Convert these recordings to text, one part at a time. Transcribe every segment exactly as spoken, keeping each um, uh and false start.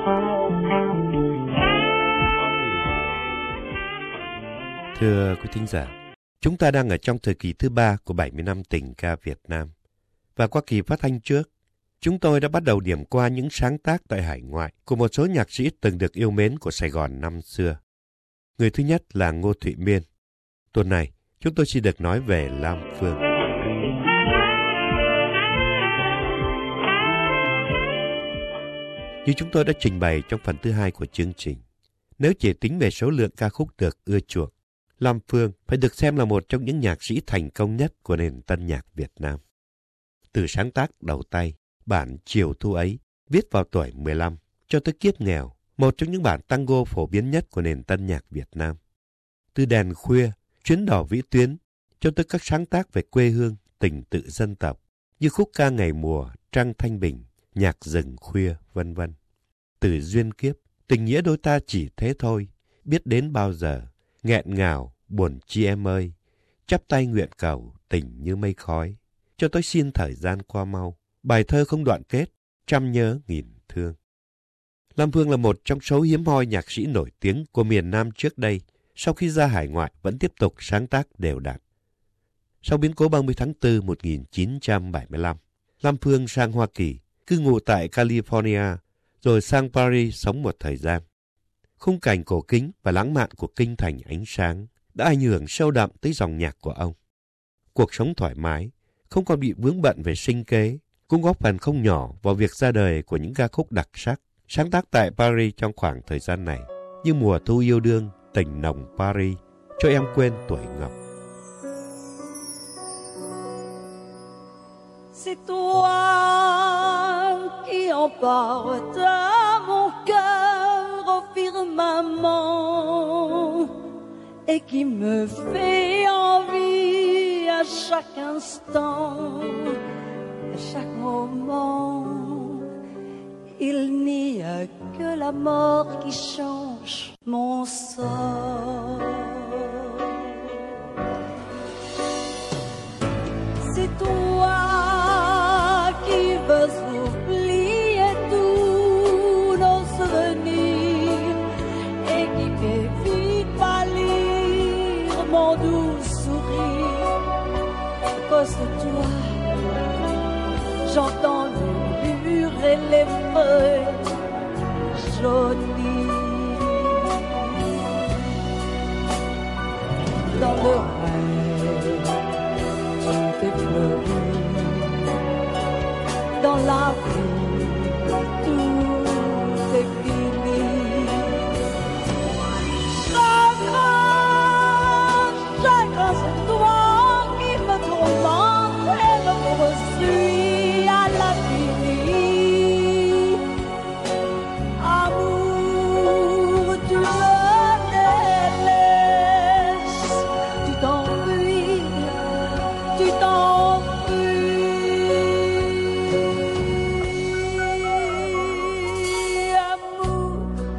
Thưa quý thính giả, chúng ta đang ở trong thời kỳ thứ ba của bảy mươi năm tình ca Việt Nam. Và qua kỳ phát thanh trước, chúng tôi đã bắt đầu điểm qua những sáng tác tại hải ngoại của một số nhạc sĩ từng được yêu mến của Sài Gòn năm xưa. Người thứ nhất là Ngô Thụy Miên. Tuần này, chúng tôi xin được nói về Lam Phương. Như chúng tôi đã trình bày trong phần thứ hai của chương trình, nếu chỉ tính về số lượng ca khúc được ưa chuộng, Lam Phương phải được xem là một trong những nhạc sĩ thành công nhất của nền tân nhạc Việt Nam. Từ sáng tác đầu tay, bản Chiều Thu Ấy, viết vào tuổi mười lăm, cho tới Kiếp Nghèo, một trong những bản tango phổ biến nhất của nền tân nhạc Việt Nam. Từ Đèn Khuya, Chuyến Đò Vĩ Tuyến, cho tới các sáng tác về quê hương, tình tự dân tộc, như khúc ca Ngày Mùa, Trăng Thanh Bình, Nhạc Rừng Khuya, vân vân. Từ Duyên Kiếp, Tình Nghĩa Đôi Ta Chỉ Thế Thôi, Biết Đến Bao Giờ, Nghẹn Ngào, Buồn Chi Em Ơi, Chắp Tay Nguyện Cầu, Tình Như Mây Khói, cho tới Xin Thời Gian Qua Mau, bài thơ không đoạn kết, Trăm Nhớ Nghìn Thương. Lam Phương là một trong số hiếm hoi nhạc sĩ nổi tiếng của miền Nam trước đây, sau khi ra hải ngoại vẫn tiếp tục sáng tác đều đặn. Sau biến cố ba mươi tháng tư một nghìn chín trăm bảy mươi lăm, Lam Phương sang Hoa Kỳ, cư ngụ tại California, rồi sang Paris sống một thời gian. Khung cảnh cổ kính và lãng mạn của kinh thành ánh sáng đã ảnh hưởng sâu đậm tới dòng nhạc của ông. Cuộc sống thoải mái, không còn bị vướng bận về sinh kế, cũng góp phần không nhỏ vào việc ra đời của những ca khúc đặc sắc, sáng tác tại Paris trong khoảng thời gian này, như Mùa Thu Yêu Đương, Tình Nồng Paris, Cho Em Quên Tuổi Ngọc. C'est toi qui emporte mon cœur au firmament et qui me fait envie à chaque instant, à chaque moment. Il n'y a que la mort qui change mon sort. C'est toi qui veux oublier tous nos souvenirs et qui fait vite pâlir mon doux sourire. À cause de toi, j'entends le murmure et les feuilles jaunies. Dans le rêve, tout est fleuri. Dans la vie, tout est fini. Chagrin, chagrin, c'est toi qui me tourmente et me poursuit à l'infini. Amour, tu me délaisses, tu t'enfuis, tu t'enfuis. Amour,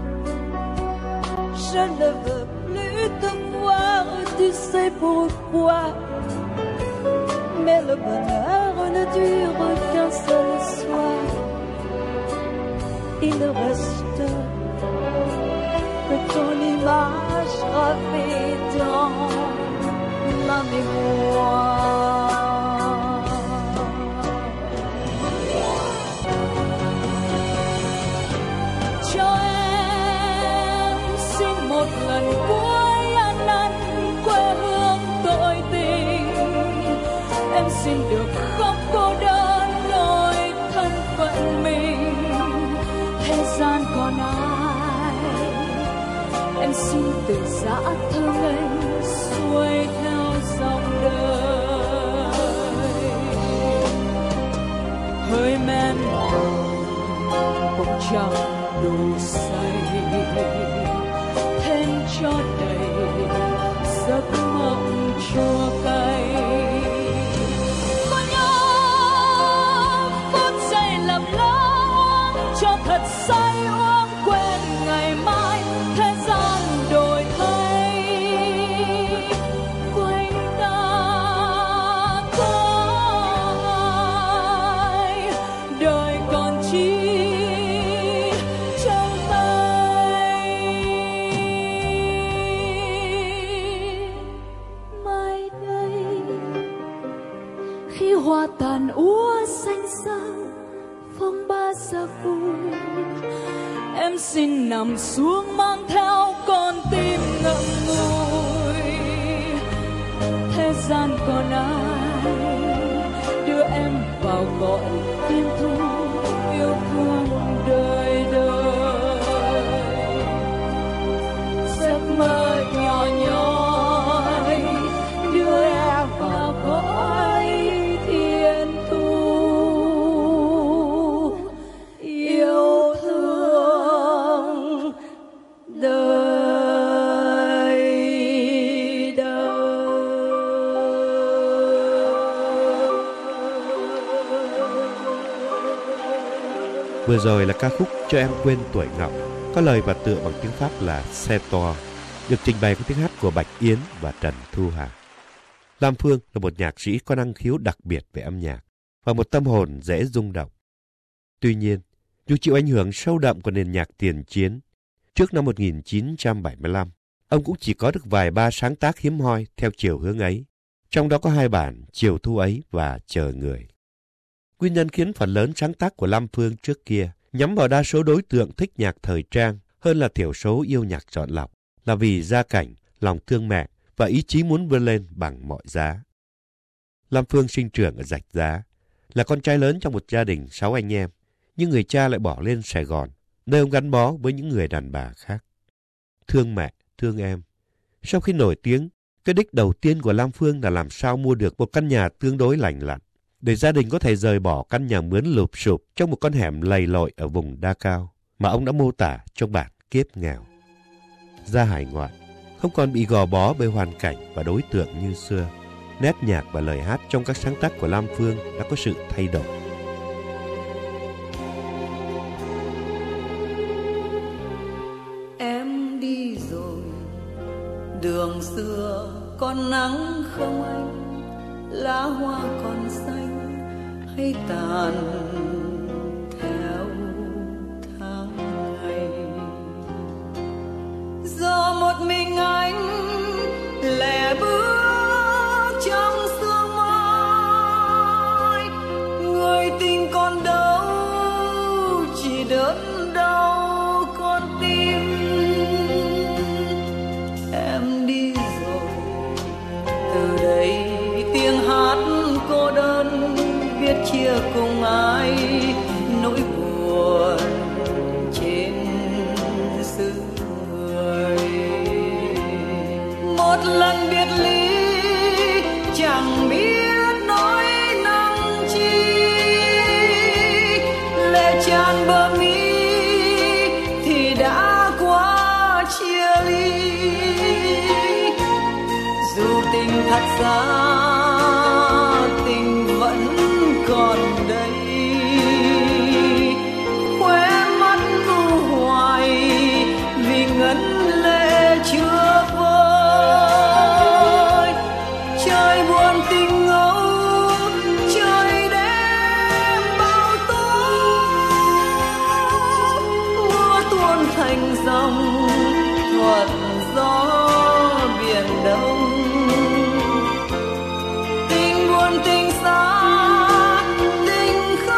je ne veux plus te voir, tu sais pourquoi. Mais le bonheur ne dure qu'un seul soir. Il ne reste que ton image gravée dans ma mémoire. Cho em xin một lần cuối ăn năn quê hương tội tình. Em xin được không cô đơn nỗi thân phận mình. Thế gian còn ai, em xin từ giã thơ ngây xuôi theo dòng đời. Hơi men hồng cũng chẳng đủ say, thêm cho đầy giấc mộng chua cay. Có nhớ phút giây lầm lỡ cho thật say uống quên ngày mai. Thế gian đổi thay, quanh ta có ai, đời còn chi trong tàn úa xanh xao phong ba xa vui. Em xin nằm xuống mang theo con tim ngậm ngùi. Thế gian còn ai đưa em vào cõi tiên thu yêu thương đời đời. Giấc mơ nhỏ nhoi đưa em vào cõi thiên thu yêu thương đời đời. Vừa rồi là ca khúc Cho Em Quên Tuổi Ngọc, có lời và tựa bằng tiếng Pháp là Xe To, được trình bày với tiếng hát của Bạch Yến và Trần Thu Hà. Lam Phương là một nhạc sĩ có năng khiếu đặc biệt về âm nhạc và một tâm hồn dễ rung động. Tuy nhiên, dù chịu ảnh hưởng sâu đậm của nền nhạc tiền chiến, trước năm một nghìn chín trăm bảy mươi lăm, ông cũng chỉ có được vài ba sáng tác hiếm hoi theo chiều hướng ấy, trong đó có hai bản Chiều Thu Ấy và Chờ Người. Nguyên nhân khiến phần lớn sáng tác của Lam Phương trước kia nhắm vào đa số đối tượng thích nhạc thời trang hơn là thiểu số yêu nhạc chọn lọc, là vì gia cảnh, lòng thương mẹ và ý chí muốn vươn lên bằng mọi giá. Lam Phương sinh trưởng ở Rạch Giá, là con trai lớn trong một gia đình sáu anh em, nhưng người cha lại bỏ lên Sài Gòn, nơi ông gắn bó với những người đàn bà khác. Thương mẹ, thương em. Sau khi nổi tiếng, cái đích đầu tiên của Lam Phương là làm sao mua được một căn nhà tương đối lành lặn, để gia đình có thể rời bỏ căn nhà mướn lụp sụp trong một con hẻm lầy lội ở vùng Đa Cao mà ông đã mô tả trong bản Kiếp Nghèo. Ra hải ngoại, không còn bị gò bó bởi hoàn cảnh và đối tượng như xưa. Nét nhạc và lời hát trong các sáng tác của Lam Phương đã có sự thay đổi. Em đi rồi, đường xưa còn nắng không anh, lá hoa còn xanh hay tàn theo tháng ngày. Giờ một mình anh lẻ bước trong sương mai, người tình còn đâu chỉ đớn đau con tim. Em đi rồi, từ đây tiếng hát cô đơn biết chia cùng ai nỗi buồn trên xứ người. Một lần biệt ly chẳng biết nói năng chi, lệ tràn bờ mi thì đã quá chia ly. Dù tình thật ra tình vẫn còn đây, khóe mắt u hoài vì ngấn lệ chưa vơi. Trời buồn tình ngâu, trời đêm bao tố, mưa tuôn thành dòng thuận gió biển đông. Tình buồn tình xa, tình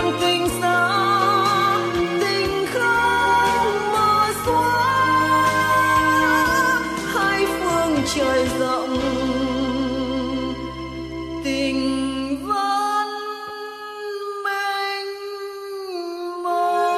muôn tình xa, tình không mờ xóa. Hai phương trời rộng, tình vẫn mênh mông.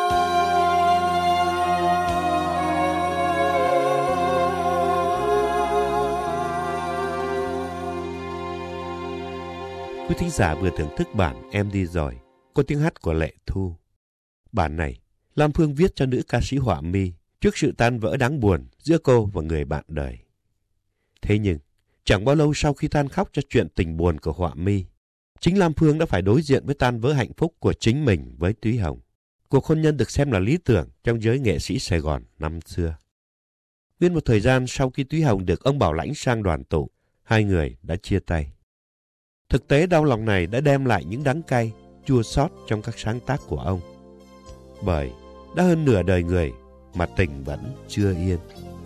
Quý thính giả vừa thưởng thức bản Em Đi Rồi, có tiếng hát của Lệ Thu. Bản này, Lam Phương viết cho nữ ca sĩ Họa Mi trước sự tan vỡ đáng buồn giữa cô và người bạn đời. Thế nhưng, chẳng bao lâu sau khi than khóc cho chuyện tình buồn của Họa Mi, chính Lam Phương đã phải đối diện với tan vỡ hạnh phúc của chính mình với Túy Hồng. Cuộc hôn nhân được xem là lý tưởng trong giới nghệ sĩ Sài Gòn năm xưa. Nguyên một thời gian sau khi Túy Hồng được ông Bảo Lãnh sang đoàn tụ, hai người đã chia tay. Thực tế đau lòng này đã đem lại những đắng cay, chua xót trong các sáng tác của ông. Bởi đã hơn nửa đời người mà tình vẫn chưa yên.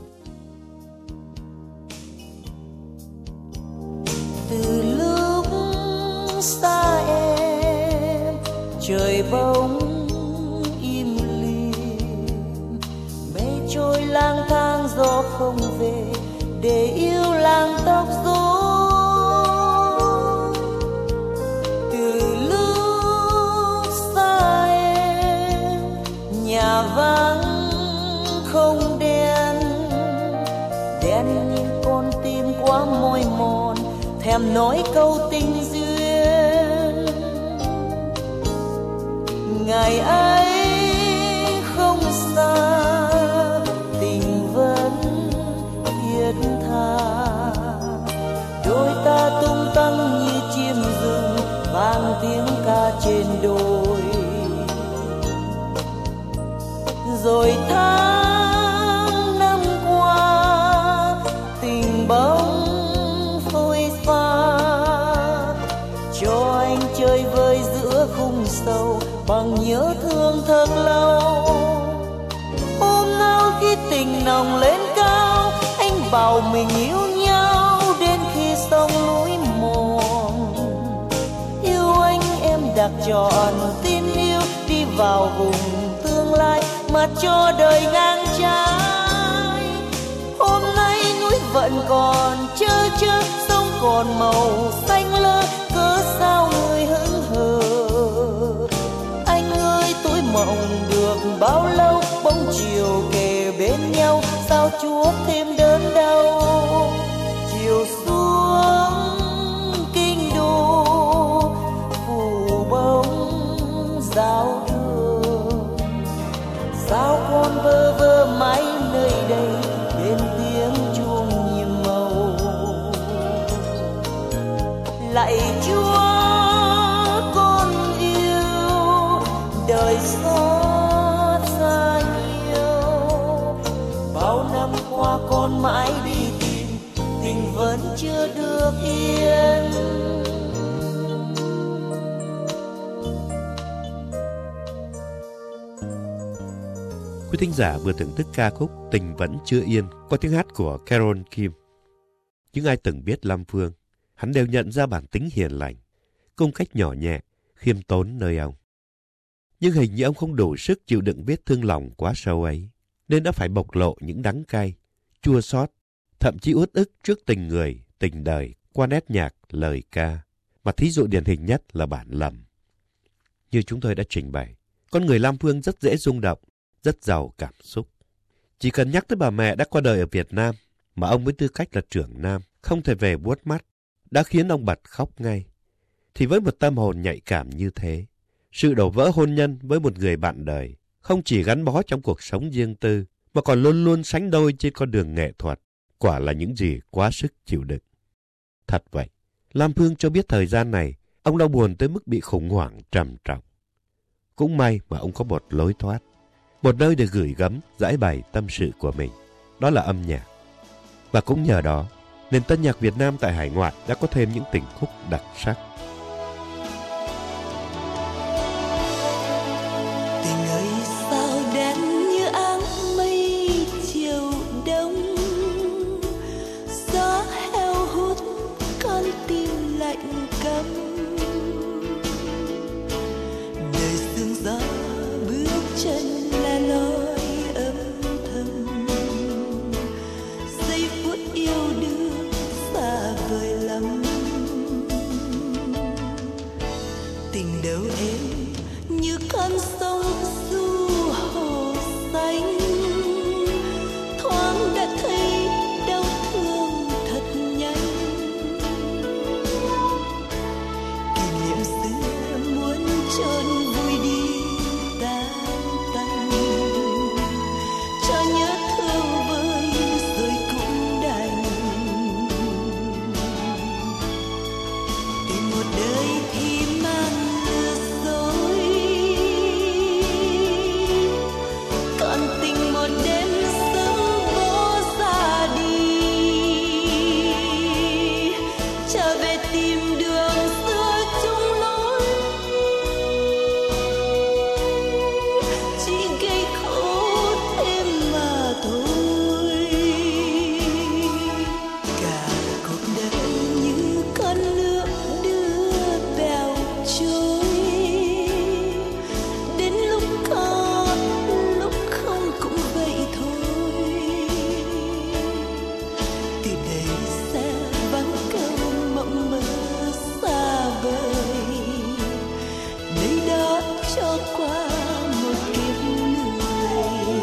Từ lúc xa em, trời bỗng im lìm, mây trôi lang thang gió không về, để yêu làng tóc rối. Từ lúc xa em, nhà vắng không đèn, đèn nhìn con tim quá mỏi mòn, thèm nói câu tình duyên. Ngày ấy không xa, tình vẫn thiết tha, đôi ta tung tăng như chim rừng, vang tiếng ca trên đồi. Rồi tháng năm qua, tình bỗng phôi pha, cho anh chơi vơi giữa khung sầu bằng nhớ thương thật lâu. Hôm nào khi tình nồng lên cao, anh bảo mình yêu nhau đến khi sông núi mòn. Yêu anh em đặc trọn tin yêu, đi vào vùng tương lai mà cho đời ngang trái. Hôm nay núi vẫn còn trơ trơ, sông còn màu xanh lơ, cớ sao người hững hờ. Anh ơi tôi mộng được bao lâu, bóng chiều kề bên nhau, sao chuốc thêm đớn đau. Chiều xuống kinh đô, phủ bóng giao đường, sao con vơ vơ mãi nơi đây, bên tiếng chuông nhịp màu. Lạy Chúa con yêu, đời xót xa nhiều. Bao năm qua con mãi đi tìm, tình vẫn chưa được yên. Quý thính giả vừa thưởng thức ca khúc Tình Vẫn Chưa Yên qua tiếng hát của Carole Kim. Những ai từng biết Lam Phương, hắn đều nhận ra bản tính hiền lành, cung cách nhỏ nhẹ, khiêm tốn nơi ông. Nhưng hình như ông không đủ sức chịu đựng vết thương lòng quá sâu ấy, nên đã phải bộc lộ những đắng cay, chua xót, thậm chí uất ức trước tình người, tình đời qua nét nhạc, lời ca, mà thí dụ điển hình nhất là bản Lầm. Như chúng tôi đã trình bày, con người Lam Phương rất dễ rung động, rất giàu cảm xúc. Chỉ cần nhắc tới bà mẹ đã qua đời ở Việt Nam, mà ông với tư cách là trưởng nam, không thể về buốt mắt, đã khiến ông bật khóc ngay. Thì với một tâm hồn nhạy cảm như thế, sự đổ vỡ hôn nhân với một người bạn đời không chỉ gắn bó trong cuộc sống riêng tư, mà còn luôn luôn sánh đôi trên con đường nghệ thuật, quả là những gì quá sức chịu đựng. Thật vậy, Lam Phương cho biết thời gian này, ông đau buồn tới mức bị khủng hoảng trầm trọng. Cũng may mà ông có một lối thoát, một nơi để gửi gắm, giải bày tâm sự của mình, đó là âm nhạc. Và cũng nhờ đó, nền tân nhạc Việt Nam tại hải ngoại đã có thêm những tình khúc đặc sắc. Tình ấy sao đen như áng mây chiều đông, gió heo hút con tim lạnh câm. chân là lối âm thầm, giây phút yêu đương xa vời lắm. Tình đầu em như con sông du hồ xanh, thoáng đã thấy đau thương thật nhanh. Kỷ niệm xưa muốn chôn vùi đi tan tành, cho nhớ thương vơi rồi cũng đành. Tìm một đời thì mang lừa dối, còn tình một đêm sớm bỏ ra đi. Trở về tìm đường xưa chung lối, chỉ gây khổ thêm mà thôi. Cả cuộc đời như con nước đưa bèo trôi, đến lúc có lúc không cũng vậy thôi. Từ đây sẽ vắng câu mộng mơ xa vời, nơi đó cho qua một kiếp người.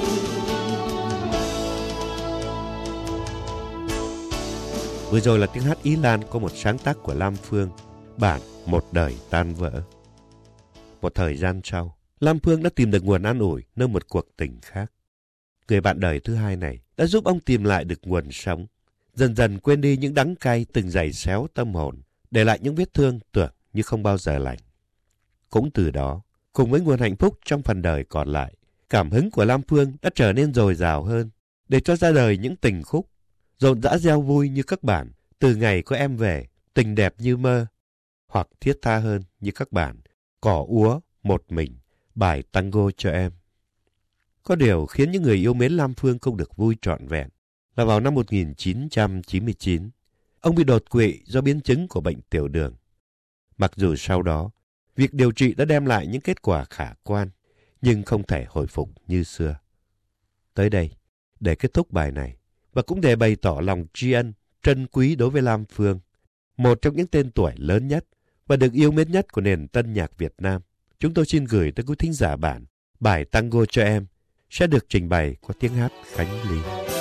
Vừa rồi là tiếng hát Ý Lan có một sáng tác của Lam Phương, bản Một Đời Tan Vỡ. Một thời gian sau, Lam Phương đã tìm được nguồn an ủi nơi một cuộc tình khác. Người bạn đời thứ hai này đã giúp ông tìm lại được nguồn sống, dần dần quên đi những đắng cay từng giày xéo tâm hồn, để lại những vết thương tưởng như không bao giờ lành. Cũng từ đó, cùng với nguồn hạnh phúc trong phần đời còn lại, cảm hứng của Lam Phương đã trở nên dồi dào hơn, để cho ra đời những tình khúc rộn rã reo vui như các bản Từ Ngày Có Em Về, Tình Đẹp Như Mơ, hoặc thiết tha hơn như các bản Cỏ Úa, Một Mình, Bài Tango Cho Em. Có điều khiến những người yêu mến Lam Phương không được vui trọn vẹn là vào năm một nghìn chín trăm chín mươi chín, ông bị đột quỵ do biến chứng của bệnh tiểu đường. Mặc dù sau đó, việc điều trị đã đem lại những kết quả khả quan, nhưng không thể hồi phục như xưa. Tới đây, để kết thúc bài này, và cũng để bày tỏ lòng tri ân, trân quý đối với Lam Phương, một trong những tên tuổi lớn nhất và được yêu mến nhất của nền tân nhạc Việt Nam, chúng tôi xin gửi tới quý thính giả bản Bài Tango Cho Em, sẽ được trình bày qua tiếng hát Khánh Ly.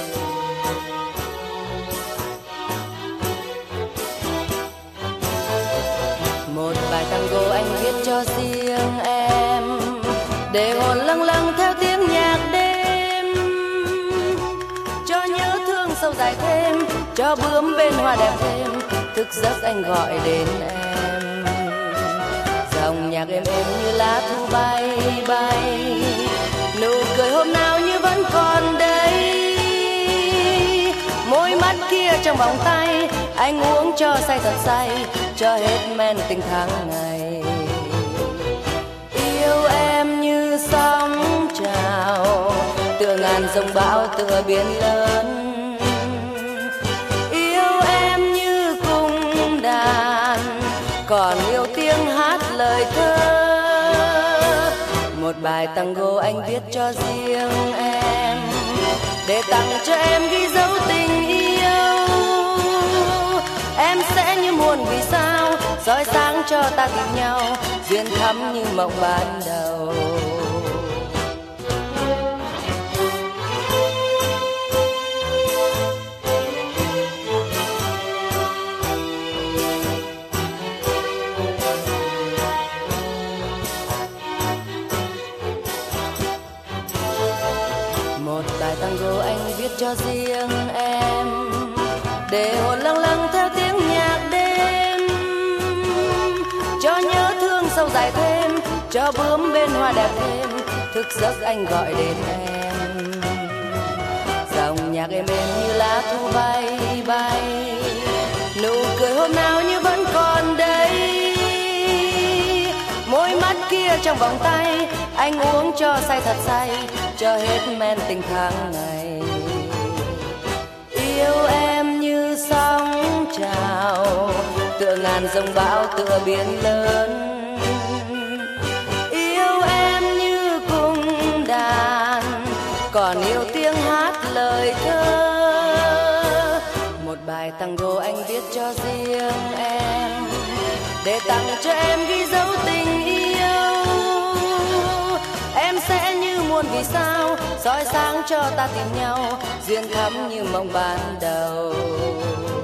Một bài tango anh viết cho riêng em, để hồn lâng lâng theo tiếng nhạc đêm, cho nhớ thương sâu dài thêm, cho bướm bên hoa đẹp thêm, thức giấc anh gọi đến em. Dòng nhạc êm êm như lá thu bay bay, nụ cười hôm nào như vẫn còn đây. Môi mắt kia trong vòng tay, anh uống cho say thật say, cho hết men tình tháng ngày. Yêu em như sóng trào, tựa ngàn dòng bão tựa biển lớn. Yêu em như cung đàn, còn yêu tiếng hát lời thơ. Một bài tango anh viết cho riêng em, để tặng cho em ghi dấu tình yêu. Em sẽ như muôn vì sao, soi sáng cho ta tìm nhau, duyên thắm như mộng ban đầu. Một bài tango anh viết cho riêng em, để hồn lâng lâng theo tiếng nhạc đêm, cho nhớ thương sâu dài thêm, cho bướm bên hoa đẹp thêm, thức giấc anh gọi đến em. Dòng nhạc êm êm như lá thu bay bay, nụ cười hôm nào như vẫn còn đây. Môi mắt kia trong vòng tay, anh uống cho say thật say, cho hết men tình tháng ngày. Yêu em như sóng trào, tựa ngàn dòng bão tựa biển lớn. Yêu em như cung tặng cho em ghi dấu tình yêu. Em sẽ như muôn vì sao soi sáng cho ta tìm nhau, duyên thắm như mộng ban đầu.